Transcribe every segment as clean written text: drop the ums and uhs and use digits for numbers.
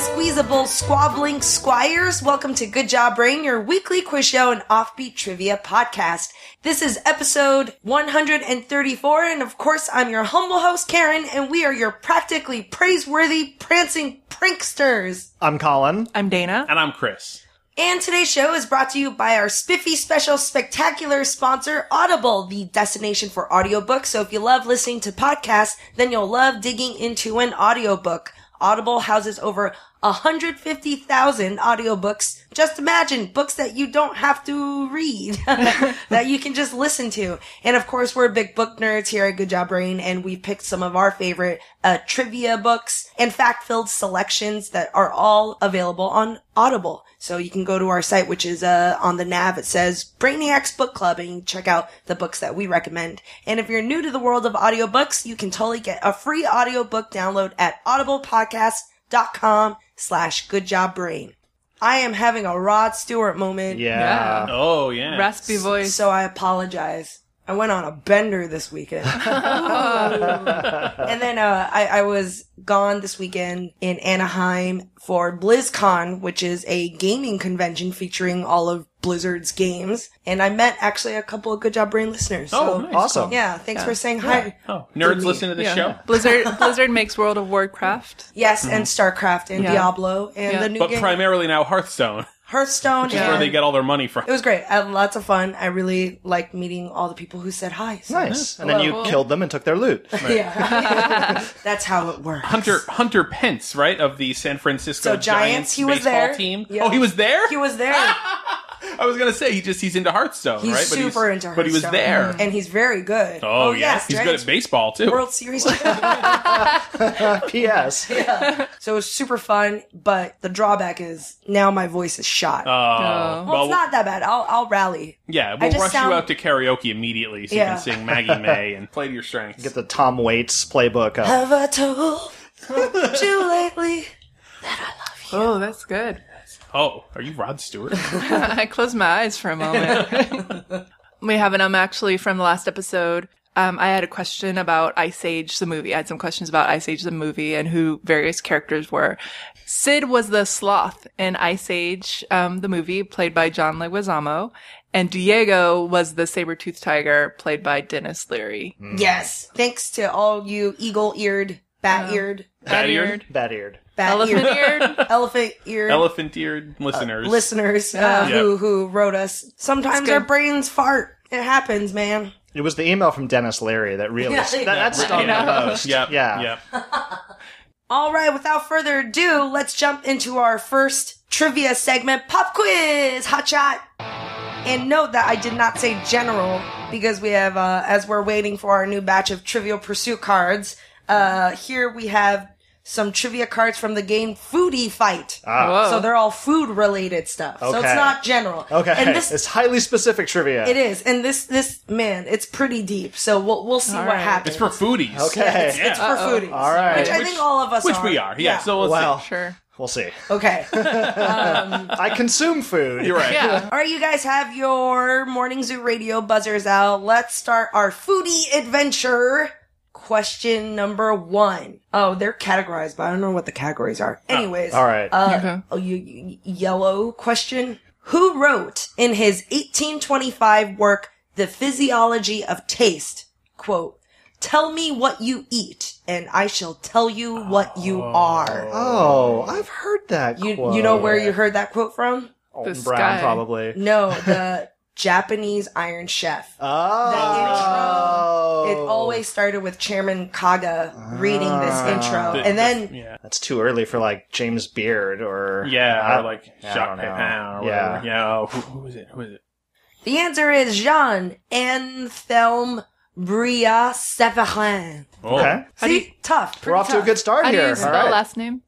squeezable, squabbling squires. Welcome to Good Job Brain, your weekly quiz show and offbeat trivia podcast. This is episode 134, and of course, I'm your humble host, Karen, and we are your practically praiseworthy, prancing pranksters. I'm Colin. I'm Dana. And I'm Chris. And today's show is brought to you by our spiffy, special, spectacular sponsor, Audible, the destination for audiobooks. So if you love listening to podcasts, then you'll love digging into an audiobook. Audible houses over 150,000 audiobooks. Just imagine books that you don't have to read, that you can just listen to. And of course, we're big book nerds here at Good Job Brain, and we've picked some of our favorite trivia books and fact-filled selections that are all available on Audible. So you can go to our site, which is on the nav. It says Brainiacs Book Club, and you can check out the books that we recommend. And if you're new to the world of audiobooks, you can totally get a free audiobook download at audiblepodcast.com/goodjobbrain. I am having a Rod Stewart moment. Yeah. Oh, yeah. Raspy voice. So I apologize. I went on a bender this weekend. And then I was gone this weekend in Anaheim for BlizzCon, which is a gaming convention featuring all of Blizzard's games. And I met actually a couple of Good Job Brain listeners. Oh, So, nice. Awesome. yeah, thanks for saying hi. Oh, nerds listen to the show. Blizzard makes World of Warcraft. Yes, and StarCraft and Yeah. Diablo and Yeah. the new But game primarily now Hearthstone, Hearthstone. which is where they get all their money from. It was great. I had lots of fun. I really liked meeting all the people who said hi. So- Nice. And then you killed them and took their loot. Yeah. That's how it works. Hunter Pence, right, of the San Francisco So Giants, he was baseball there. team. Yeah. Oh, he was there? He was there. I was going to say, he's into Hearthstone, He's right? super into Hearthstone. But he was there. And he's very good. Oh, yes. He's good Giants at baseball, too. World Series. P.S. So it was super fun, but the drawback is now my voice is shot. Well, it's not that bad. I'll rally. Yeah, I we'll just rush sound- you out to karaoke immediately so you Yeah. can sing Maggie May and play to your strengths. Get the Tom Waits playbook up. Have I told you lately? Oh, that's good. Oh, are you Rod Stewart? I closed my eyes for a moment. We have an actually from the last episode. I had a question about Ice Age, the movie. I had some questions about Ice Age, the movie, and who various characters were. Sid was the sloth in Ice Age, the movie, played by John Leguizamo. And Diego was the saber-toothed tiger, played by Dennis Leary. Yes. Thanks to all you eagle-eared, bat-eared, Bat-eared? Bat-eared. Elephant-eared. elephant-eared Elephant-eared listeners. listeners who wrote us. Sometimes good. our brains fart. It happens, man. It was the email from Dennis Leary that really that stung the most. Yep. Yeah. Yep. All right, without further ado, let's jump into our first trivia segment, Pop Quiz, Hot Shot. And note that I did not say general because we have, as we're waiting for our new batch of Trivial Pursuit cards, here we have some trivia cards from the game Foodie Fight. Whoa. So they're all food-related stuff. So it's Okay. not general. Okay. And this, It's highly specific trivia. it is. And this, man, it's pretty deep. So we'll see All what right. happens. It's for foodies. Okay. It's for foodies. All right. Which I think all of us Which are. we are. Yeah. So let's Well, Sure. we'll see. Okay. I consume food. see. You're right. Yeah. All right, you guys have your Morning Zoo radio buzzers out. Let's start our foodie adventure. Question number 1. Oh, they're categorized, but I don't know what the categories are. Anyways. All right. Okay. Yellow question. Who wrote in his 1825 work, The Physiology of Taste, quote, "Tell me what you eat, and I shall tell you what you are." Oh, I've heard that You quote. know where you heard that quote from? Alton The Brown, sky. probably. No, the Japanese Iron Chef. Oh. The intro, it always started with Chairman Kaga reading this intro. And then, Yeah. That's too early for, like, James Beard or... Yeah, or like I Jacques don't know. Pepin or Yeah. whatever. Yeah. Oh, who is it? Who is it? the answer is Jean Anthelme Bria Severin. Oh. Okay. How do you- See? Tough. We're off to a good start How do here. you spell All right. last name?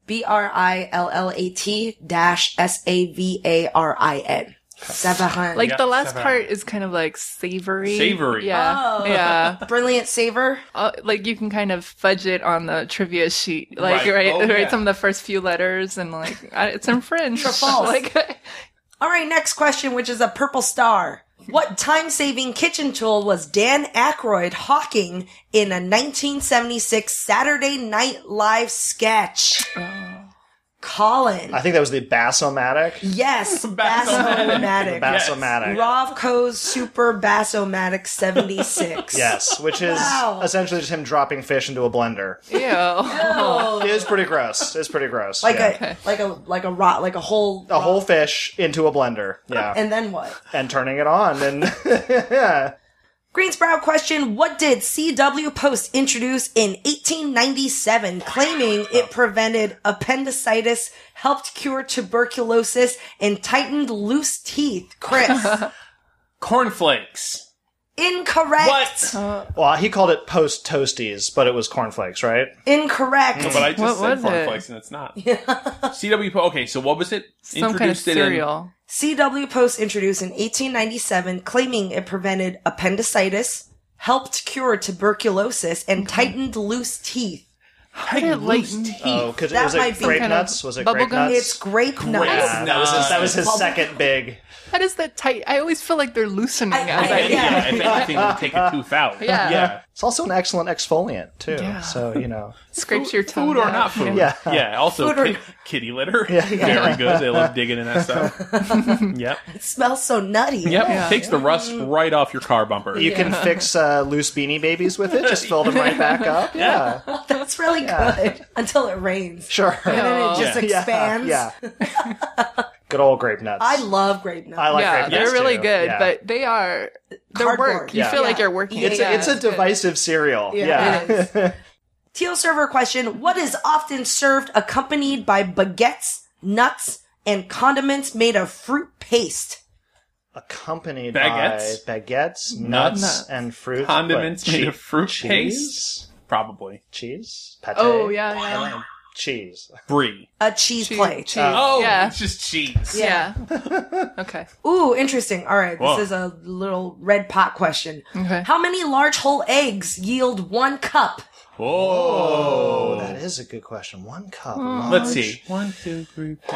BRILLAT-SAVARIN. Severin. Like Yeah, the last Severin. part is kind of like savory. Savory. Yeah. Oh. Yeah. Brilliant savor. Like you can kind of fudge it on the trivia sheet, like Right. Oh, write yeah. some of the first few letters, and like it's in French. True, false. Like, All right, next question, which is a purple star. What time-saving kitchen tool was Dan Aykroyd hawking in a 1976 Saturday Night Live sketch? Colin. I think that was the Bass-O-Matic. Yes, Bass-O-Matic. Bass-O-Matic. Rovco's Super Bass-O-Matic 76. Yes, which is essentially just him dropping fish into a blender. Ew. It is pretty gross. It's pretty gross. Like yeah. a whole a whole fish into a blender. Yeah. And then what? And turning it on and Greensprout question, what did CW Post introduce in 1897 claiming it prevented appendicitis, helped cure tuberculosis, and tightened loose teeth? Chris. Cornflakes. Incorrect. What? well, he called it Post Toasties, but it was cornflakes, right? Incorrect. No, but I just What said was it? cornflakes and it's not. CW. Okay, so what was it? Some kind of Introduced it in- cereal. CW Post introduced in 1897 claiming it prevented appendicitis, helped cure tuberculosis, and tightened loose teeth. How did it lighten? Oh, because That was might it be grape kind of nuts? Was it bubble grape gum? nuts? It's grape nuts. Yeah, that was his second big. How does that tight? I always feel like they're loosening as I eat. Yeah. If anything, would take a tooth out. Yeah. It's also an excellent exfoliant too. Yeah. So Scrapes your tongue. Food or out. not food. Yeah. Yeah. Also, Food or- kitty litter. Very good. They love digging in that stuff. Yep. It smells so nutty. Yep. Yeah. Takes the rust right off your car bumper. you can fix loose Beanie Babies with it. Just fill them right back up. Yeah. That's really good. Until it rains. Sure. And then it just Yeah. expands. Yeah. Good old grape nuts. I love grape nuts. I like Yeah, grape they're nuts really too. good, Yeah. but they're Cardboard. work. You Yeah. feel like Yeah. you're working. It's a good. divisive cereal. Yeah, it is. Teal server question. What is often served accompanied by baguettes, nuts, and condiments made of fruit paste? Accompanied Baguettes? by baguettes, Nuts. nuts, and fruit. Condiments What, made of fruit cheese? paste? Probably. Cheese? Pate? Oh yeah. Cheese. Brie. A cheese plate. Cheese. Oh, yeah. it's just cheese. Yeah. Okay. Ooh, interesting. All right, Whoa. this is a little red pot question. Okay. How many large whole eggs yield 1 cup? Whoa. That is a good question. 1 cup. Let's see. 1, 2, 3, 4.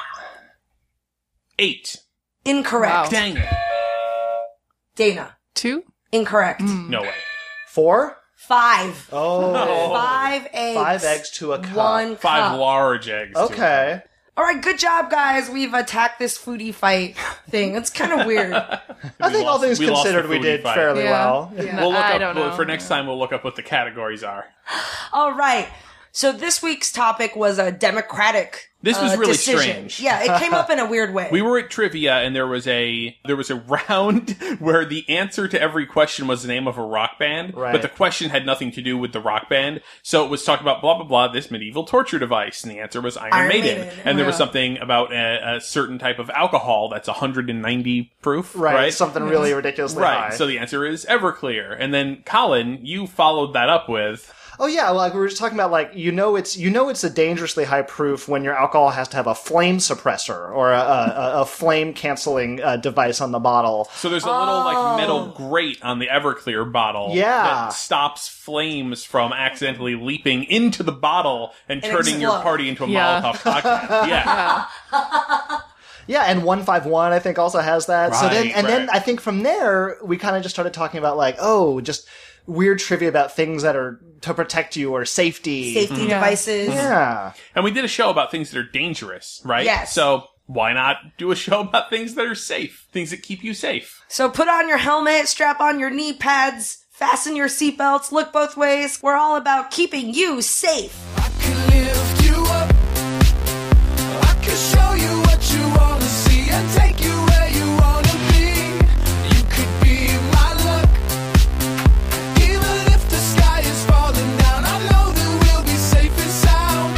8. Incorrect. Wow. Dang it. Dana. 2. Incorrect. No way. 4? 5. Oh. 5 eggs. 5 eggs to a cup. 1 cup. 5 large eggs. Okay. All right, good job, guys. We've attacked this foodie fight thing. It's kind of weird. I think all things we lost considered, the we foodie did fight. fairly Yeah. well. Yeah. We'll look I up don't know. for next time. We'll look up what the categories are. All right. So this week's topic was a democratic This was really decision. strange. Yeah, it came up in a weird way. We were at trivia, and there was a round where the answer to every question was the name of a rock band, Right. but the question had nothing to do with the rock band. So it was talking about blah blah blah, this medieval torture device, and the answer was Iron Maiden. And there was something about a certain type of alcohol that's 190 proof, Right. Something really ridiculously Right. high. So the answer is Everclear. And then Colin, you followed that up with. Oh yeah, like we were just talking about, like it's a dangerously high proof when your alcohol has to have a flame suppressor or a flame canceling device on the bottle. So there's a little like metal grate on the Everclear bottle Yeah. that stops flames from accidentally leaping into the bottle and turning your explode. party into a Yeah. Molotov cocktail. Yeah. Yeah, and 151 I think also has that. So then Right. I think from there we kind of just started talking about like, just weird trivia about things that are to protect you or safety. Safety devices. Yeah. And we did a show about things that are dangerous, right? Yes. So why not do a show about things that are safe? Things that keep you safe. So put on your helmet, strap on your knee pads, fasten your seatbelts, look both ways. We're all about keeping you safe. I can lift you up. I can show you what you want to see and take you where you want to be. You could be my luck. Even if the sky is falling down, I know that we'll be safe and sound.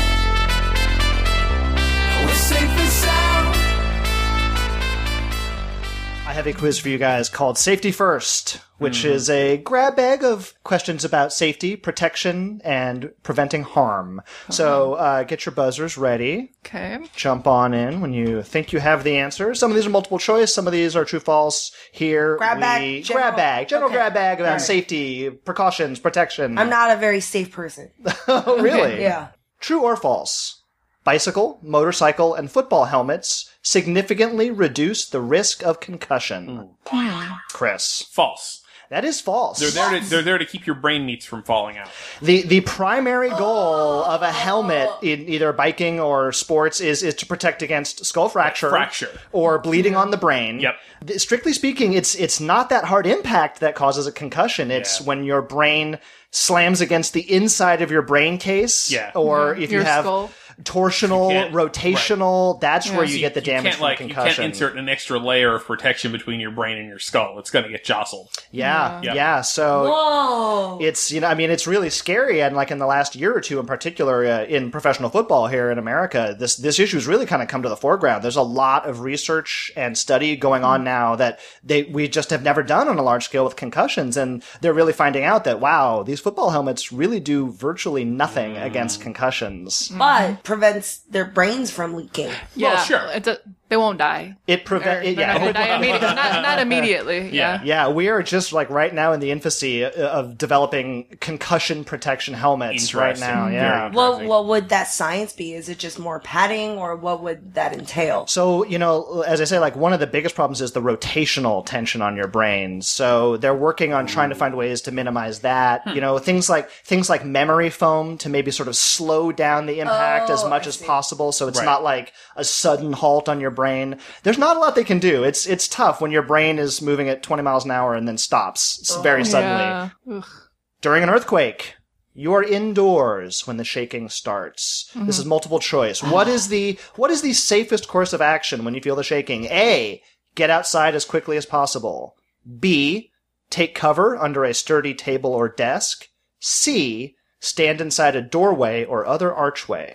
We're safe and sound. I have a quiz for you guys called Safety First, which is a grab bag of questions about safety, protection, and preventing harm. So get your buzzers ready. Okay. Jump on in when you think you have the answer. Some of these are multiple choice. Some of these are true false. Here, Grab bag, general- general okay. grab bag about All right. safety, precautions, protection. I'm not a very safe person. Oh, really? Yeah. True or false? Bicycle, motorcycle, and football helmets significantly reduce the risk of concussion. Chris. False. That is false. They're there to keep your brain meats from falling out. The primary goal of a helmet in either biking or sports is to protect against skull fracture, or bleeding on the brain. Yep. Strictly speaking, it's not that hard impact that causes a concussion. It's when your brain slams against the inside of your brain case, or if you Your have skull. torsional, rotational, that's where you get the damage from You concussion. can't insert an extra layer of protection between your brain and your skull. It's going to get jostled. Yeah. So Whoa. it's, it's really scary. And like in the last year or two in particular, in professional football here in America, this issue has really kind of come to the foreground. There's a lot of research and study going on now that we just have never done on a large scale with concussions. And they're really finding out that, wow, these football helmets really do virtually nothing against concussions. But prevents their brains from leaking. Yeah, Well, sure. They won't die. It prevents, They're not gonna die immediately. Not immediately. Yeah. Yeah, we are just like right now in the infancy of developing concussion protection helmets right now. Interesting. Yeah. Very Well, interesting. what would that science be? Is it just more padding, or what would that entail? So, as I say, like one of the biggest problems is the rotational tension on your brain. So they're working on trying to find ways to minimize that. Things like memory foam to maybe sort of slow down the impact as much as possible. So it's not like a sudden halt on your brain. There's not a lot they can do. It's tough when your brain is moving at 20 miles an hour and then stops very suddenly. Yeah. Ugh. During an earthquake, you are indoors when the shaking starts. This is multiple choice. What is the safest course of action when you feel the shaking? A, get outside as quickly as possible. B, take cover under a sturdy table or desk. C, stand inside a doorway or other archway.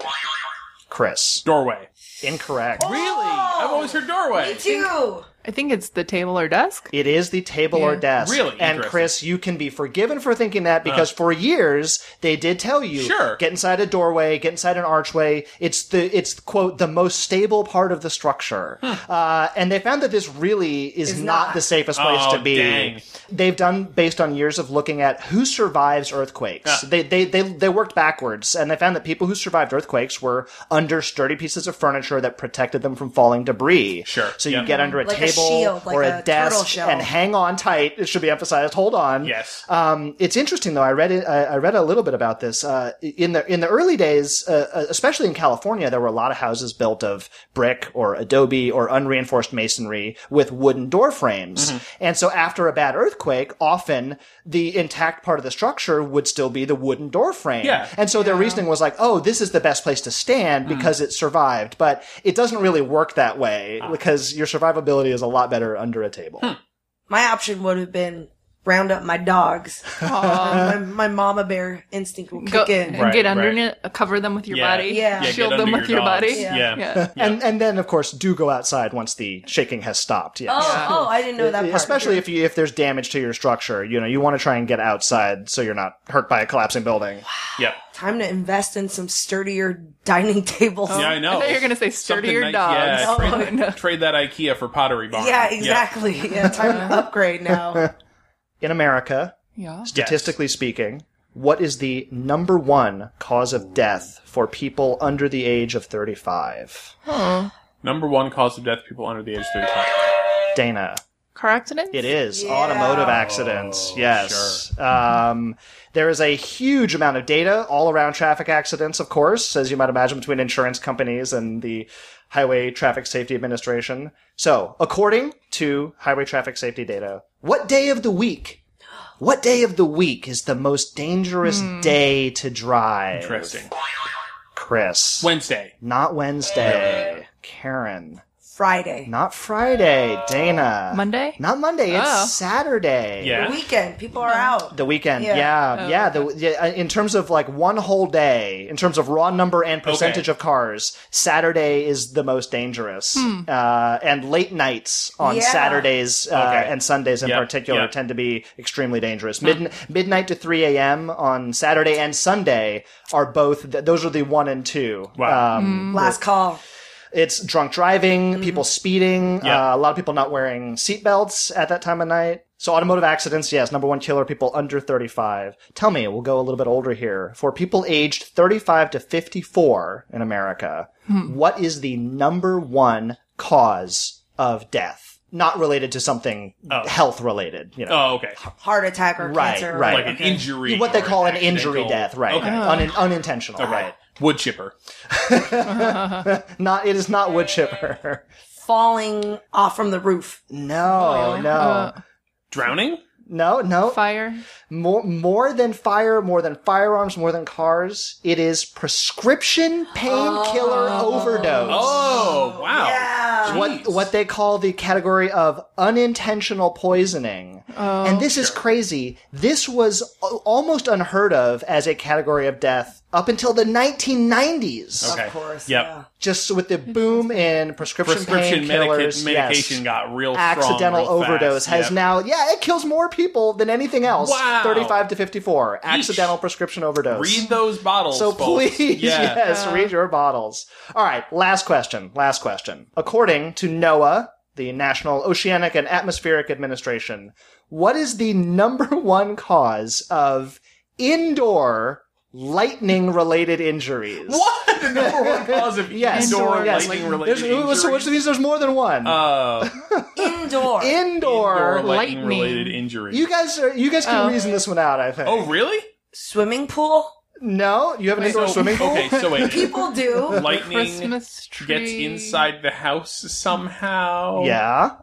Chris. Doorway. Incorrect. Really? I've always heard doorway. Me too. I think it's the table or desk. It is the table or desk. Really? And Interesting. Chris, you can be forgiven for thinking that because for years they did tell you, Sure. get inside a doorway, get inside an archway. It's quote the most stable part of the structure. And they found that this really is not the safest place Oh, to be. dang. They've done based on years of looking at who survives earthquakes. They worked backwards, and they found that people who survived earthquakes were under sturdy pieces of furniture that protected them from falling debris. Sure. So you Yep. get under a Like a table shield, like or a a turtle desk shell. and hang on tight. It should be emphasized. Hold on. Yes. It's interesting though. I read a little bit about this. In the early days, especially in California, there were a lot of houses built of brick or adobe or unreinforced masonry with wooden door frames. And so after a bad earthquake, often the intact part of the structure would still be the wooden door frame. Yeah. And so their reasoning was like, oh, this is the best place to stand because it survived. But it doesn't really work that way because your survivability is a lot better under a table. My option would have been round up my dogs. my mama bear instinct will Go kick in. and Right, get right. underneath, cover them with your Yeah. body. Yeah. Shield get them under with your dogs. body. Yeah. And then of course do go outside once the shaking has stopped. Yes. Oh, I didn't know that part. Especially if there's damage to your structure, you want to try and get outside so you're not hurt by a collapsing building. Yep. Time to invest in some sturdier dining tables. Yeah, I know. I thought you were going to say sturdier Something dogs. nice. Yeah, Oh, no. trade that IKEA for Pottery Barn. Yeah, exactly. Yeah, time to upgrade now. In America, Yeah. statistically speaking, what is the number one cause of death for people under the age of 35? Number one cause of death, people under the age of 35. Dana. Car accidents? It is. Yeah. Automotive accidents. Oh, Yes. There is a huge amount of data all around traffic accidents, of course, as you might imagine, between insurance companies and the Highway Traffic Safety Administration. So, according to Highway Traffic Safety data, what day of the week is the most dangerous day to drive? Interesting. Chris. Wednesday. Not Wednesday. Karen. Friday. Not Friday. Dana. Monday? Not Monday. It's Oh. Saturday. Yeah. The weekend. People are out. The weekend, Yeah. yeah. In terms of like one whole day, in terms of raw number and percentage of cars, Saturday is the most dangerous. And late nights on Yeah. Saturdays and Sundays in Yep, particular yep. tend to be extremely dangerous. Midnight to 3 a.m. on Saturday and Sunday are both, those are the 1 and 2. Wow. Last call. It's drunk driving, people speeding, Yeah. a lot of people not wearing seatbelts at that time of night. So automotive accidents, yes, number one killer, people under 35. Tell me, we'll go a little bit older here. For people aged 35 to 54 in America, what is the number one cause of death? not related to something health related. You know, Oh, okay. Heart attack or Right, cancer. right. Like an injury. what they or call an accidental- injury death, right? Okay. Unintentional, right? Wood chipper. Not. It is not wood chipper. Falling off from the roof. No. Drowning? No. Fire. More than fire, more than firearms, more than cars. It is prescription painkiller overdose. Oh, wow. Yeah. What they call the category of unintentional poisoning. And this is crazy. This was almost unheard of as a category of death up until the 1990s. Okay. Of course. Yep. Yeah. Just with the boom in prescription medication painkillers, yes. got real Accidental strong real overdose fast. has Yep. now, it kills more people than anything else. Wow. 35 to 54. Accidental prescription overdose. Read those bottles, So folks. please, Yeah. yes, read your bottles. All right, last question. According to NOAA, the National Oceanic and Atmospheric Administration, what is the number one cause of indoor lightning-related injuries? What? The number one cause of Yes, indoor yes. lightning-related There's- injuries? which means there's more than one. Indoor. Indoor lightning-related injuries. You guys can reason this one out, I think. Oh, really? Swimming pool. No? You have an indoor swimming pool? Okay, so wait. People do. Lightning Christmas tree. gets inside the house somehow. Yeah.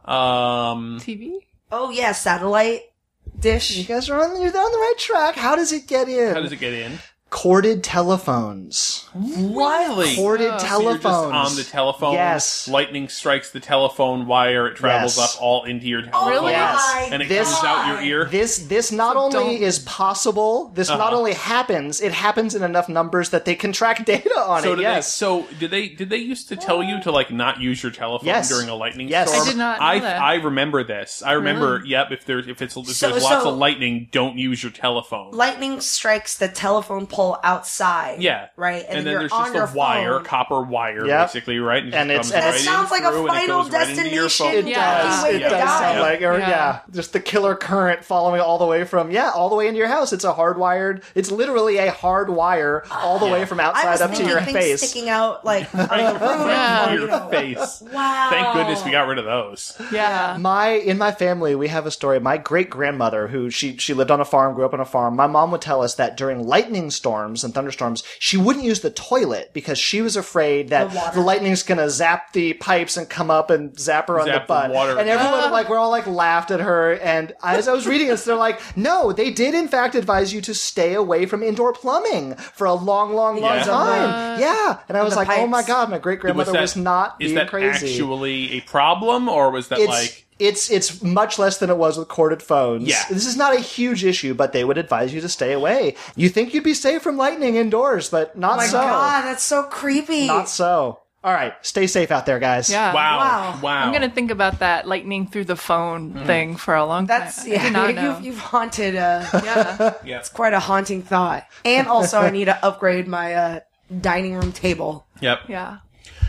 TV. Oh yeah, satellite dish. You guys are on the right track. How does it get in? How does it get in? Corded telephones. Really? Corded So telephones. you're just on the telephone. Yes. Lightning strikes the telephone wire. It travels Yes. up all into your telephone. Really? Yes. And it This- comes out your ear. This not So only don't- is possible, this not only happens, it happens in enough numbers that they can track data on So it. did Yes. did they used to tell you to like not use your telephone Yes. during a lightning Yes. storm? I did not know that. I remember this. I remember. Yep. If there's lots of lightning, don't use your telephone. Lightning strikes the telephone pole outside. Yeah. Right. And then you're there's on just your a wire, phone. copper wire, Yep. basically, right? It And just it's- comes That right sounds like a through, and it Final goes right into your phone. Destination. It Yeah. does. way It to does die. sound like, Yeah. just the killer current following all the way from, all the way into your house. It's a hardwired, it's literally a hard wire all the way from I outside was up to thinking your things face. sticking out like on the roof. Yeah. or, you Your know. face. Wow. Thank goodness we got rid of those. Yeah. In my family, we have a story. My great grandmother, who she lived on a farm, grew up on a farm. My mom would tell us that during lightning storms and thunderstorms, she wouldn't use the toilet because she was afraid that The water. the lightning's gonna zap the pipes and come up and zap her on the Zap the butt. water. And everyone we're all laughed at her. And as I was reading this, they're like, no, they did in fact advise you to stay away from indoor plumbing for a long, long, long Yeah. time. Yeah. And I was the like, oh my pipes. God, my great grandmother was not Is being that crazy. actually a problem, or was that like? It's much less than it was with corded phones. Yeah. This is not a huge issue, but they would advise you to stay away. You think you'd be safe from lightning indoors, but not Oh my so. God, that's so creepy. Not so. All right, stay safe out there, guys. Yeah. Wow. I'm gonna think about that lightning through the phone thing for a long That's time. I did not know. You've haunted. Yeah. Yeah. Quite a haunting thought. And also, I need to upgrade my dining room table. Yep. Yeah.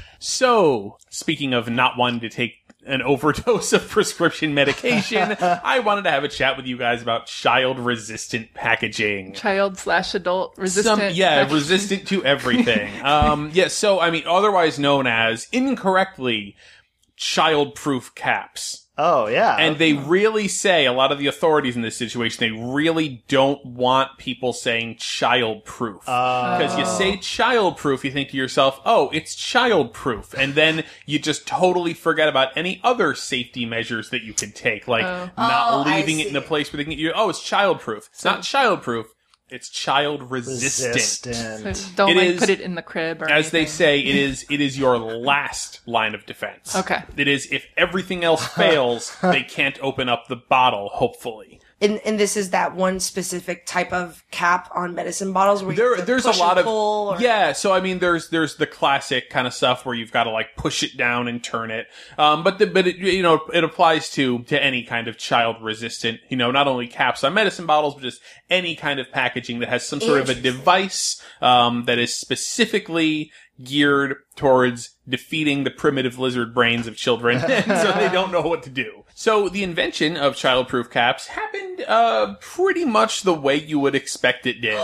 So, speaking of not wanting to take an overdose of prescription medication, I wanted to have a chat with you guys about child-resistant packaging. Child/adult resistant. Resistant to everything. So, I mean, otherwise known as, incorrectly, child-proof caps. Oh, yeah. And they really say, a lot of the authorities in this situation, they really don't want people saying child-proof. Because you say child-proof, you think to yourself, oh, it's child-proof. And then you just totally forget about any other safety measures that you could take, like not Oh, I leaving it in a see. place where they can get you, oh, it's child-proof. It's not child-proof. It's child-resistant. Resistant. Don't It is- put it in the crib or As they anything. say, it is your last line of defense. Okay. It is, if everything else fails, they can't open up the bottle, hopefully. And this is that one specific type of cap on medicine bottles where you have to There's push a lot and of pull or... yeah. So I mean, there's the classic kind of stuff where you've got to like push it down and turn it. But it applies to any kind of child resistant. Not only caps on medicine bottles, but just any kind of packaging that has some sort of a device that is specifically geared towards defeating the primitive lizard brains of children, and so they don't know what to do. So the invention of childproof caps happened pretty much the way you would expect it did.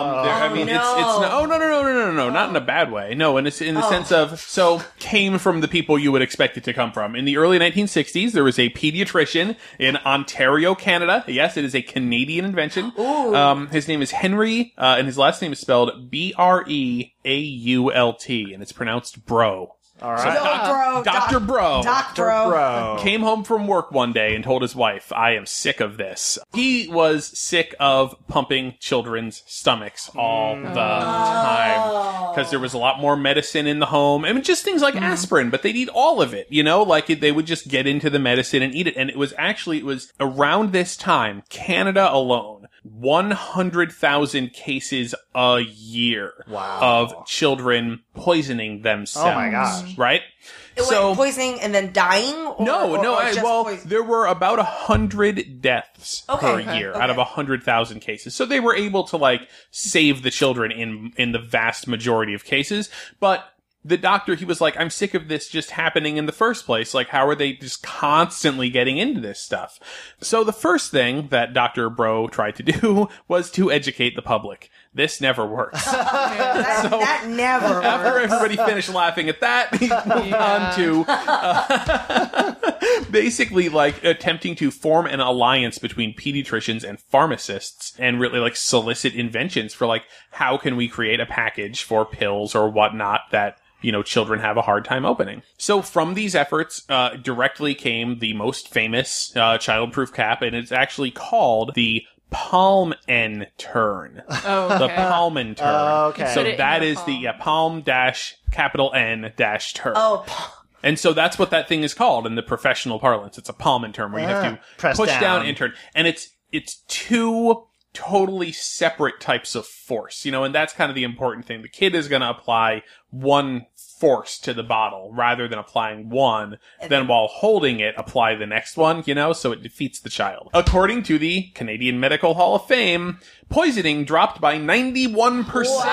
Not in a bad way. No, in the sense of, so came from the people you would expect it to come from. In the early 1960s, there was a pediatrician in Ontario, Canada. Yes, it is a Canadian invention. His name is Henry, and his last name is spelled Breault, and it's pronounced Bro. All right. So Dr. Bro. Doc Bro. Came home from work one day and told his wife, I am sick of this. He was sick of pumping children's stomachs all the time. Because there was a lot more medicine in the home. I mean, just things like aspirin, but they'd eat all of it, they would just get into the medicine and eat it. And it was around this time, Canada alone, 100,000 cases a year of children poisoning themselves. Oh my gosh. Right? Poisoning and then dying? There were about 100 deaths per year out of 100,000 cases. So they were able to save the children in the vast majority of cases. But the doctor, he was like, I'm sick of this just happening in the first place. How are they just constantly getting into this stuff? So the first thing that Dr. Bro tried to do was to educate the public. This never works. That never works. After everybody finished laughing at that, he moved on to basically attempting to form an alliance between pediatricians and pharmacists and really solicit inventions for how can we create a package for pills or whatnot that children have a hard time opening. So from these efforts, directly came the most famous childproof cap, and it's actually called the Palm-N turn. Oh, okay. The Palm-N turn. Okay. So that is the Palm-N-turn. Oh, and so that's what that thing is called in the professional parlance. It's a Palm-N turn where you have to push down and turn. And it's two totally separate types of force, and that's kind of the important thing. The kid is going to apply one force to the bottle rather than applying one, then while holding it, apply the next one, so it defeats the child. According to the Canadian Medical Hall of Fame, poisoning dropped by 91%.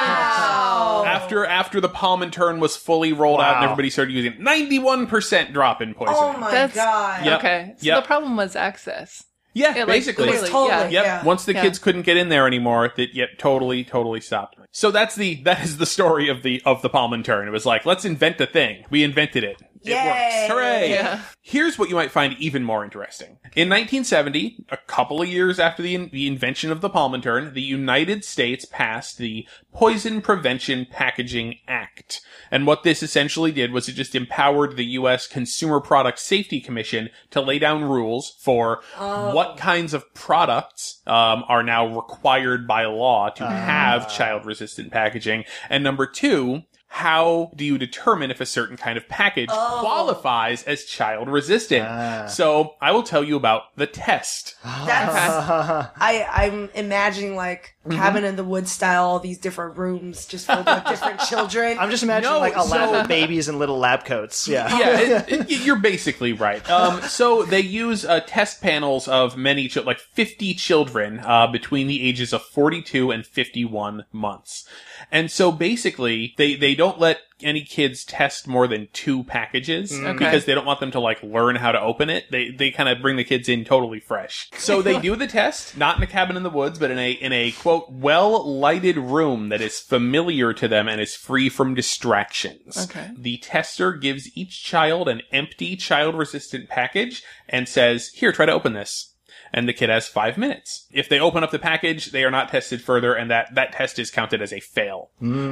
Wow. After the Palm-N turn was fully rolled out and everybody started using it. 91% drop in poisoning. Oh my God. Yep. Okay. So the problem was access. Yeah, basically. Clearly, Totally. Yep. Yeah. Once the kids couldn't get in there anymore, that totally stopped. So that is the story of the Palm-N turn. It was let's invent a thing. We invented it. It Yay. works. Hooray! Yeah. Here's what you might find even more interesting. In 1970, a couple of years after the invention of the Palm-N turn, the United States passed the Poison Prevention Packaging Act. And what this essentially did was it just empowered the U.S. Consumer Product Safety Commission to lay down rules for what kinds of products are now required by law to have child-resistant packaging. And number two, how do you determine if a certain kind of package qualifies as child-resistant? So I will tell you about the test. That's, I'm imagining Cabin in the Woods style, all these different rooms just filled with different children. I'm just imagining a lab with babies in little lab coats. Yeah. Yeah, you're basically right. So they use test panels of many, 50 children between the ages of 42 and 51 months. And so basically, they don't let any kids test more than 2 packages because they don't want them to learn how to open it. They kind of bring the kids in totally fresh. So they do the test, not in a cabin in the woods, but in a quote, well-lighted room that is familiar to them and is free from distractions. Okay. The tester gives each child an empty child-resistant package and says, here, try to open this. And the kid has 5 minutes. If they open up the package, they are not tested further, and that test is counted as a fail.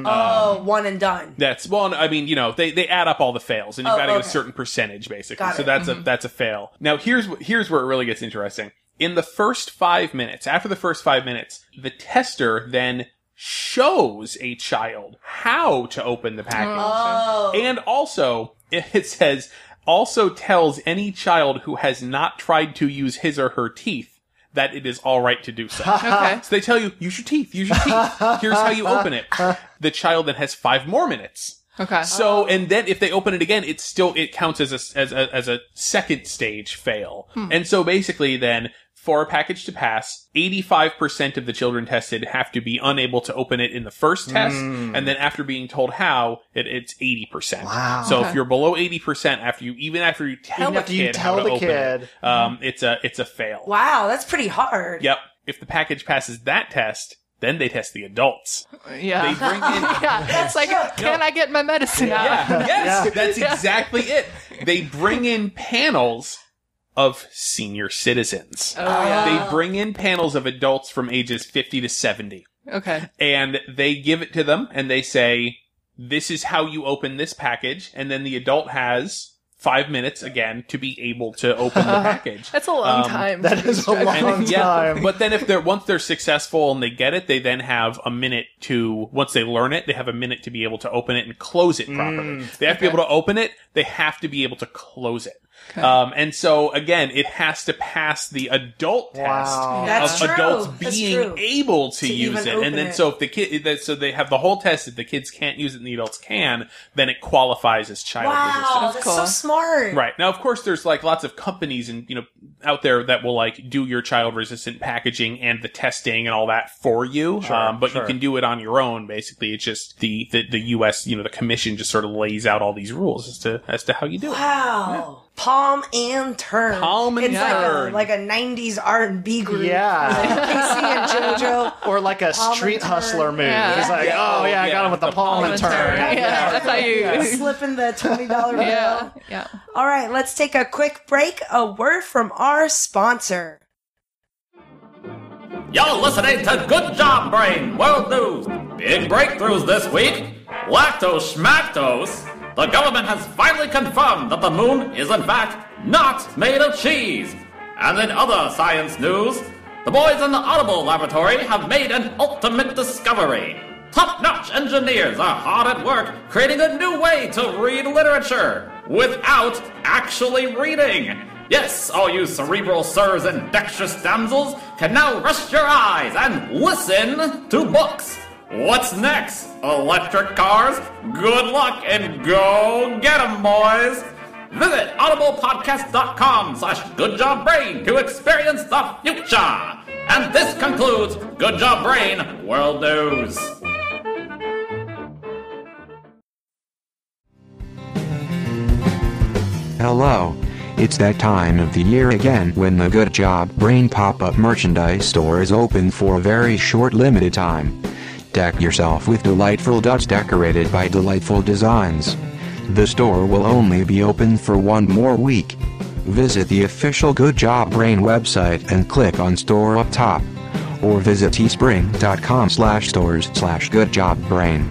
One and done. They add up all the fails, and you've got to get a certain percentage, basically. Got so it. that's a fail. Now, here's where it really gets interesting. In the first 5 minutes, after the first 5 minutes, the tester then shows a child how to open the package. And also, it says, also tells any child who has not tried to use his or her teeth that it is all right to do so. Okay. So they tell you, use your teeth. Here's how you open it. The child then has 5 more minutes. Okay. So, and then if they open it again, it counts as a second stage fail. And so basically then, for a package to pass, 85% of the children tested have to be unable to open it in the first test, and then after being told how, it's 80%. Wow. So if you're below 80% after you tell a kid how to open it, it's a fail. Wow, that's pretty hard. Yep. If the package passes that test, then they test the adults. Yeah. They bring in... Yeah, that's like, can I get my medicine out? Yeah, yes, that's exactly it. They bring in panels of senior citizens. Oh, yeah. They bring in panels of adults from ages 50 to 70. Okay. And they give it to them, and they say, this is how you open this package, and then the adult has 5 minutes, again, to be able to open the package. That's a long time. That is a long time. But then once they're successful and they get it, they then have a minute once they learn it, they have a minute to be able to open it and close it properly. They have to be able to open it, they have to be able to close it. Okay. And so again, it has to pass the adult test That's of true. adults That's being true. able to use it. And then it. so if the kid, so they have the whole test, if the kids can't use it and the adults can, then it qualifies as child resistant. Wow, that's so smart. Right. Now, of course, there's like lots of companies and, out there that will like do your child resistant packaging and the testing and all that for you. But you can do it on your own. Basically, it's just the U.S., the commission just sort of lays out all these rules as to how you do it. Wow. Palm and Turn. Palm and Turn. It's like a 90s R&B group. Yeah. Casey and JoJo. Or like a Palm street and Turn. hustler move. Yeah. It's like, I got him with the palm and turn. Yeah, that's how you... Slipping the $20 bill. Yeah. All right, let's take a quick break. A word from our sponsor. You're listening to Good Job Brain World News. Big breakthroughs this week. Lactose schmactose. The government has finally confirmed that the moon is in fact not made of cheese. And in other science news, the boys in the Audible laboratory have made an ultimate discovery. Top-notch engineers are hard at work creating a new way to read literature without actually reading. Yes, all you cerebral sirs and dexterous damsels can now rest your eyes and listen to books. What's next? Electric cars? Good luck and go get 'em, boys! Visit audiblepodcast.com/goodjobbrain to experience the future! And this concludes Good Job Brain World News. Hello. It's that time of the year again when the Good Job Brain pop-up merchandise store is open for a very short limited time. Deck yourself with delightful dots decorated by delightful designs. The store will only be open for one more week. Visit the official Good Job Brain website and click on store up top. Or visit teespring.com/stores/goodjobbrain.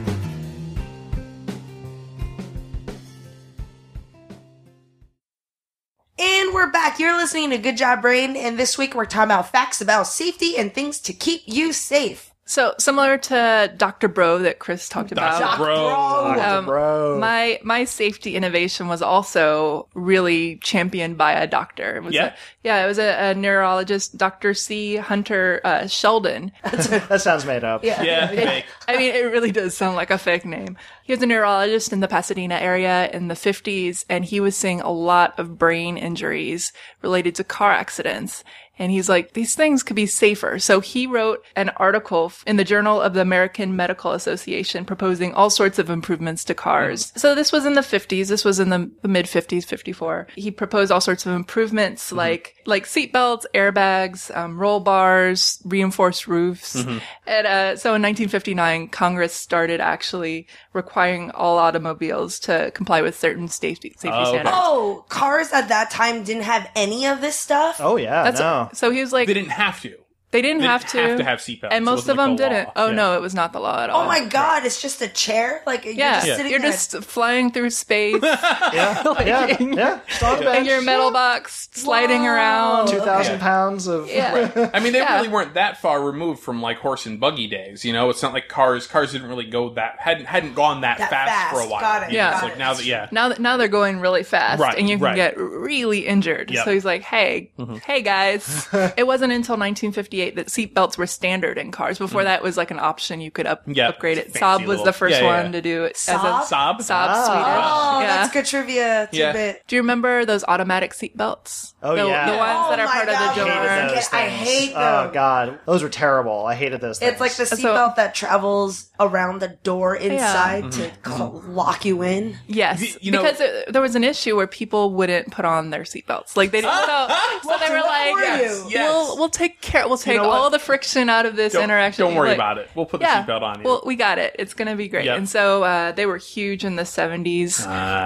And we're back. You're listening to Good Job Brain, and this week we're talking about facts about safety and things to keep you safe. So similar to Dr. Bro that Chris talked about. Dr. Bro. Bro. My safety innovation was also really championed by a doctor. It was it was a neurologist, Dr. C. Hunter Sheldon. That sounds made up. Yeah. I mean, it really does sound like a fake name. He was a neurologist in the Pasadena area in the 50s, and he was seeing a lot of brain injuries related to car accidents. And he's like, these things could be safer. So he wrote an article in the Journal of the American Medical Association proposing all sorts of improvements to cars. So this was in the 50s. This was in the mid-50s, 54. He proposed all sorts of improvements like seatbelts, airbags, roll bars, reinforced roofs. And so in 1959, Congress started actually requiring all automobiles to comply with certain safety standards. Oh, cars at that time didn't have any of this stuff? Oh, yeah, no. So he was like... They didn't have to. They didn't have to have seatbelts. and most of them didn't. Law. Oh no, it was not the law at all. Oh my God, it's just a chair? Like, you're just sitting you're there. just flying through space Strong in bench. your metal box, sliding around. 2,000 pounds of... I mean, they really weren't that far removed from like horse and buggy days. It's not like cars didn't really go hadn't gone that fast for a while. Got it. Yeah. It's like now that Now they're going really fast, Right, and you can right. get really injured. Yep. So he's like, "Hey guys!" It wasn't until 1958 1998 that seatbelts were standard in cars. Before that, it was like an option. You could upgrade it. Fancy Saab was little- the first yeah. one to do it. Saab? Saab? Saab Swedish. Oh, yeah. that's good trivia Yeah. tidbit. Do you remember those automatic seatbelts? Oh, the, yeah. The ones Oh that are my part God, of the I door. hated those I things. hate Oh them. god, those were terrible. I hated those things. It's like the So- seatbelt that travels around the door inside Mm-hmm. to lock you in. Yes, You know- because there was an issue where people wouldn't put on their seatbelts. Like they didn't. So they were like, were Yes, you? yes. We'll take care. We'll take know what? all the friction out of this interaction. Don't worry Like, about it. We'll put the seatbelt on you. Well, we got it. It's gonna be great. Yep. And so they were huge in the 70s.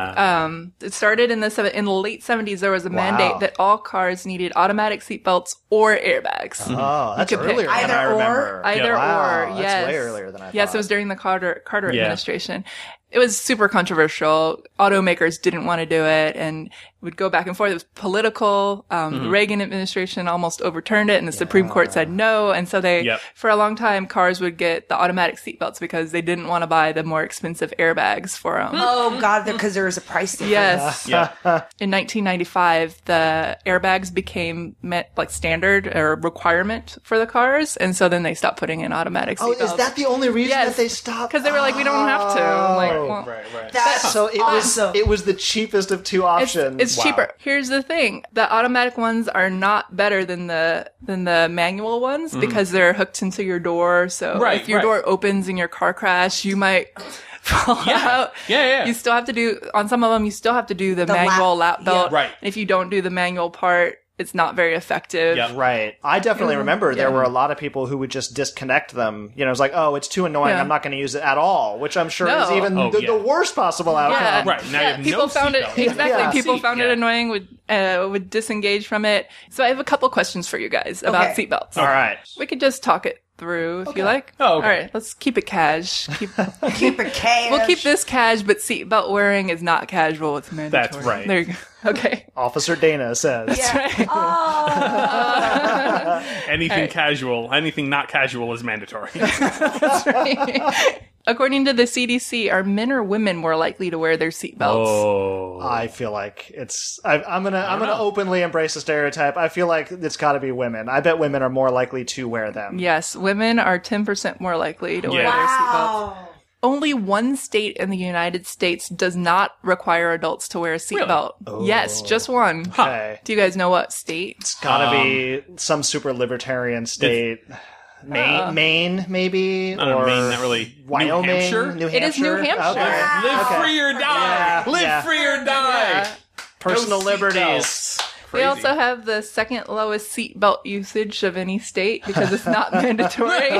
It started in the late 70s. There was a mandate that all cars needed automatic seatbelts or airbags. Oh, that's could pick earlier than either I or. remember. Either Wow, or, that's yes. way earlier than I thought. Yes, it was during the Carter Yeah. administration. It was super controversial. Automakers didn't want to do it, and it would go back and forth. It was political. The Reagan administration almost overturned it, and the Supreme Court said no. And so Yep. for a long time, cars would get the automatic seatbelts because they didn't want to buy the more expensive airbags for them. Oh God, because there was a price difference. Yes. yeah. In 1995, the airbags became like standard or requirement for the cars, and so then they stopped putting in automatic seatbelts. Oh, is that the only reason Yes. that they stopped? Because they were like, we don't have to. I'm like, well, Right. That's So it awesome. was the cheapest of two options. It's cheaper. Here's the thing: the automatic ones are not better than the manual ones because they're hooked into your door. So Right, if your right. door opens in your car crash, you might fall out. Yeah. You still have to do on some of them. You still have to do the lap- manual lap belt. yeah. Right. If you don't do the manual part, it's not very effective. Yep. Right. I definitely remember there Yeah. were a lot of people who would just disconnect them. You know, it's like, oh, it's too annoying. Yeah. I'm not going to use it at all, which I'm sure is No. even Oh, the, yeah. the worst possible outcome. Yeah, Right, now you have people no found it seatbelt. exactly. Yeah. People Seat, found it yeah. annoying. Would disengage from it. So I have a couple questions for you guys about Okay. seatbelts. All right. We could just talk it through if you like. Oh, okay. All right. Let's keep it cash. Keep it cash. We'll keep this cash, but seatbelt wearing is not casual. It's mandatory. That's right. There you go. Okay. Officer Dana says. Yeah. Oh. Anything casual, anything not casual is mandatory. According to the CDC, are men or women more likely to wear their seatbelts? Oh. I feel like it's. I'm gonna openly embrace the stereotype. I feel like it's got to be women. I bet women are more likely to wear them. Yes, women are 10% more likely to wear Yeah. their seatbelts. Wow. Only one state in the United States does not require adults to wear a seatbelt. Yes, just one. Okay. Do you guys know what state? It's gotta be some super libertarian state. Maine, maybe, I don't know, or Maine, not really. Wyoming, New Hampshire? New It is New Hampshire? Hampshire. Okay. Live Okay. free or die. Yeah, Live yeah. free or die. Personal No liberties. seatbelts. They Crazy. also have the second lowest seatbelt usage of any state because it's not mandatory.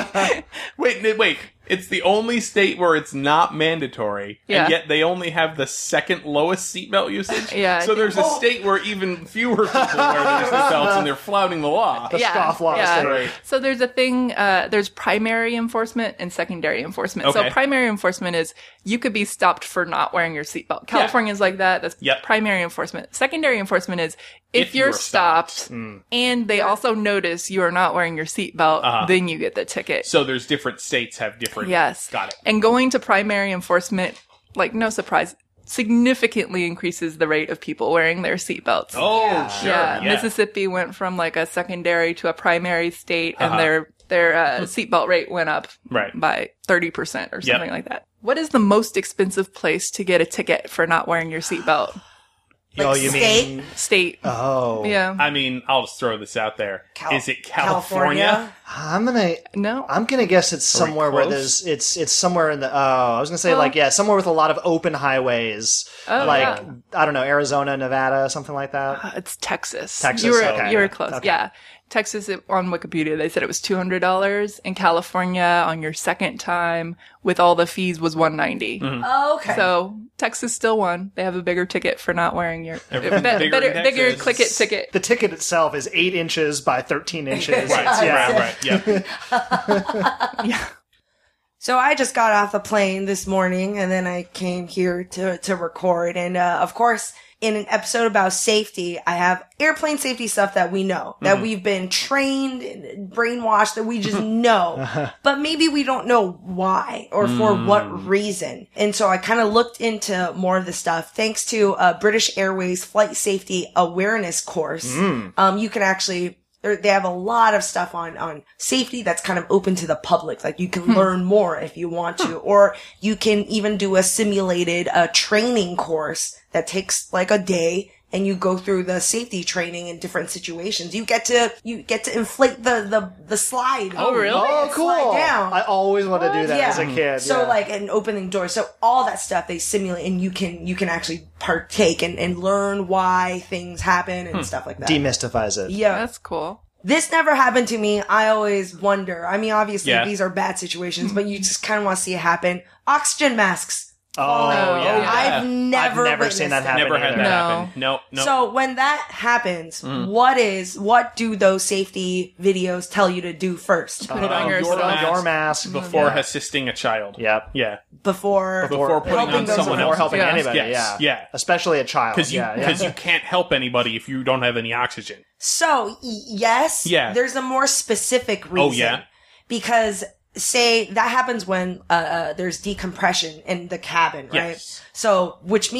Wait. It's the only state where it's not mandatory, Yeah. and yet they only have the second lowest seatbelt usage. Yeah, So I there's a state where even fewer people wear their seatbelts, and they're flouting the law. The scofflaw state. Right. So there's a thing, there's primary enforcement and secondary enforcement. So Okay. primary enforcement is you could be stopped for not wearing your seatbelt. California's like that. That's Yep. primary enforcement. Secondary enforcement is if If you're you're stopped and they also notice you are not wearing your seatbelt, then you get the ticket. So there's different states have different. Yes. Got it. And going to primary enforcement, like no surprise, significantly increases the rate of people wearing their seatbelts. Oh, sure. Yeah, Yeah. Mississippi went from like a secondary to a primary state, and their seatbelt rate went up Right. by 30% or something like that. What is the most expensive place to get a ticket for not wearing your seatbelt? Oh, you state? mean? State. Oh, Yeah. I mean, I'll just throw this out there. Is it California? California? I'm gonna guess it's somewhere where close? there's it's somewhere in the I was gonna say somewhere with a lot of open highways, I don't know, Arizona, Nevada, something like that. It's Texas. Texas, You were okay. you were close. Okay. Yeah. Texas on Wikipedia, they said it was $200. In California, on your second time with all the fees, was $190. Oh, okay. So Texas still won. They have a bigger ticket for not wearing your Everything's bigger in bigger Texas. click it ticket. The ticket itself is 8 inches by 13 inches. Right, It's- yeah. right. Yep. Yeah. So I just got off the plane this morning and then I came here to record. And, of course, in an episode about safety, I have airplane safety stuff that we know, that we've been trained and brainwashed, that we just know, but maybe we don't know why or for what reason. And so I kind of looked into more of the stuff thanks to British Airways Flight Safety Awareness course. You can actually They have a lot of stuff on safety that's kind of open to the public. Like you can learn more if you want to, or you can even do a simulated training course that takes like a day. And you go through the safety training in different situations. You get to inflate the slide. Oh, really? Oh, cool. Slide down. I always wanted to do that as a kid. So yeah. like an opening door. So all that stuff they simulate, and you can actually partake and learn why things happen and stuff like that. Demystifies it. Yeah. That's cool. This never happened to me. I always wonder. I mean, obviously these are bad situations, Mm-hmm. but you just kind of want to see it happen. Oxygen masks. Oh, yeah. I've never seen that witnessed happen. Never had either. that No. happen. No. So when that happens, what do those safety videos tell you to do first? Put it on your yourself. mask. Your mask Before Yeah. assisting a child. Yep. Yeah. Before putting helping on those someone around. Before helping Yeah. anybody, Yes. Yeah. Especially a child. Because yeah. you can't help anybody if you don't have any oxygen. So, yes, Yeah. there's a more specific reason. Oh, yeah? Because, say, that happens when there's decompression in the cabin, right? Yes. So,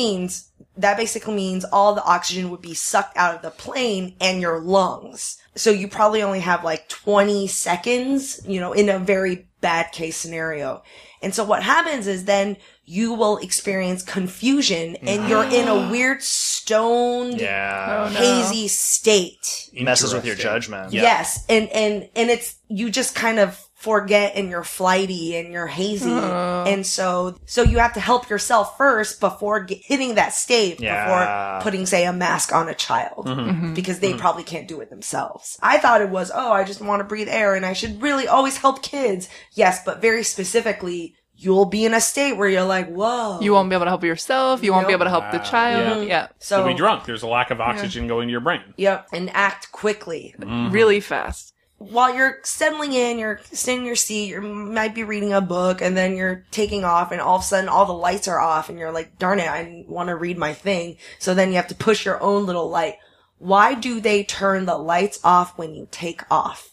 that basically means all the oxygen would be sucked out of the plane and your lungs. So you probably only have like 20 seconds, in a very bad case scenario. And so what happens is then you will experience confusion and you're in a weird stoned, Yeah. hazy state. Messes with your Interesting. judgment. Yeah. Yes. And it's, you just kind of forget and you're flighty and you're hazy. And so you have to help yourself first before hitting that state, Yeah. before putting, say, a mask on a child, because they probably can't do it themselves. I thought it was, I just want to breathe air and I should really always help kids. Yes, but very specifically, you'll be in a state where you're like, whoa. You won't be able to help yourself. You won't be able to help the child. Yeah. So, You'll be drunk. There's a lack of oxygen going to your brain. Yep. And act quickly. Really fast. While you're settling in, you're sitting in your seat, you might be reading a book, and then you're taking off, and all of a sudden all the lights are off, and you're like, darn it, I want to read my thing. So then you have to push your own little light. Why do they turn the lights off when you take off?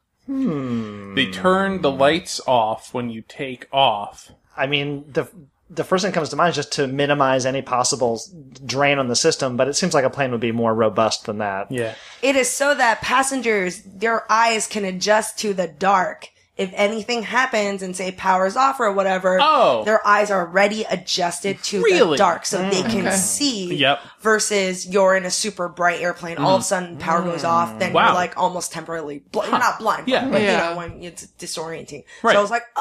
They turn the lights off when you take off. I mean, the first thing that comes to mind is just to minimize any possible drain on the system, but it seems like a plane would be more robust than that. Yeah. It is so that passengers, their eyes can adjust to the dark. If anything happens and say power's off or whatever, their eyes are already adjusted to the Really? dark so they can see. Yep. Versus you're in a super bright airplane, all of a sudden power goes off, then Wow. you're like almost temporarily, you're not blind, Yeah. but Yeah. when it's disorienting. Right. So I was like,